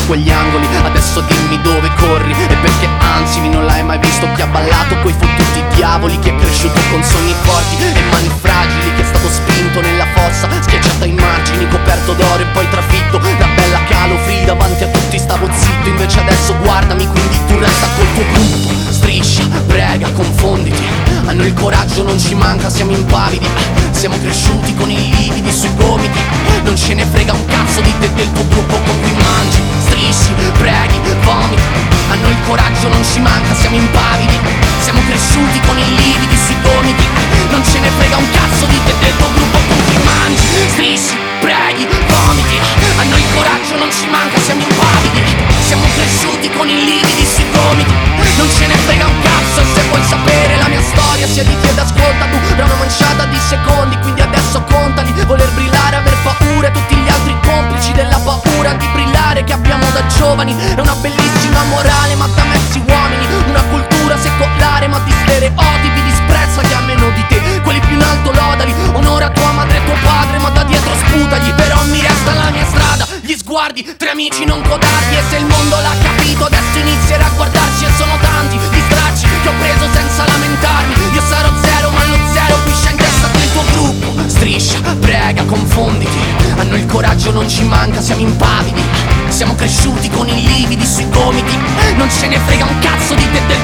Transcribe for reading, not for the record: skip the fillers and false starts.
quegli angoli. Adesso dimmi dove corri e perché anzi non l'hai mai visto chi ha ballato coi fottuti diavoli, chi è cresciuto con sogni forti e mani fragili, chi è stato spinto nella fossa, schiacciato ai margini, coperto d'oro e poi trafitto da bella Calofri. Davanti a tutti stavo zitto, invece adesso guardami, quindi tu resta col tuo gruppo. Striscia, prega, confonditi, a noi il coraggio non ci manca, siamo impavidi, siamo cresciuti con i lividi sui gomiti. Non ce ne frega un cazzo di te, del tuo gruppo con cui mangi. Strisci, preghi, vomiti, a noi il coraggio non ci manca, siamo impavidi, siamo cresciuti con i lividi sui gomiti. Non ce ne frega un cazzo di te, del tuo gruppo con cui mangi. Strisci, preghi, vomiti, a noi il coraggio non ci manca, siamo impavidi, siamo cresciuti con i lividi sui gomiti. Non ce ne frega un cazzo, e se vuoi sapere la mia storia siediti ed ascolta, tu da una manciata di secondi, quindi adesso contali. Voler brillare, aver paura, tutti gli altri complici della paura di brillare che abbiamo da giovani. È una bellissima morale ma da mezzi uomini, una cultura secolare ma di stereotipi. Disprezza chi ha meno di te, quelli più in alto lodali. Onora tua madre e tuo padre ma da dietro sputagli. Però mi resta la mia strada, gli sguardi, tre amici non codardi. E se il mondo l'ha capito adesso inizierà a guardarci. E sono tanti gli stracci che ho preso senza lamentarmi. Io sarò zero ma lo zero qui c'è in testa del tuo gruppo. Striscia, prega, confonditi, a noi il coraggio non ci manca, siamo impavidi, siamo cresciuti con i lividi sui gomiti. Non ce ne frega un cazzo di te,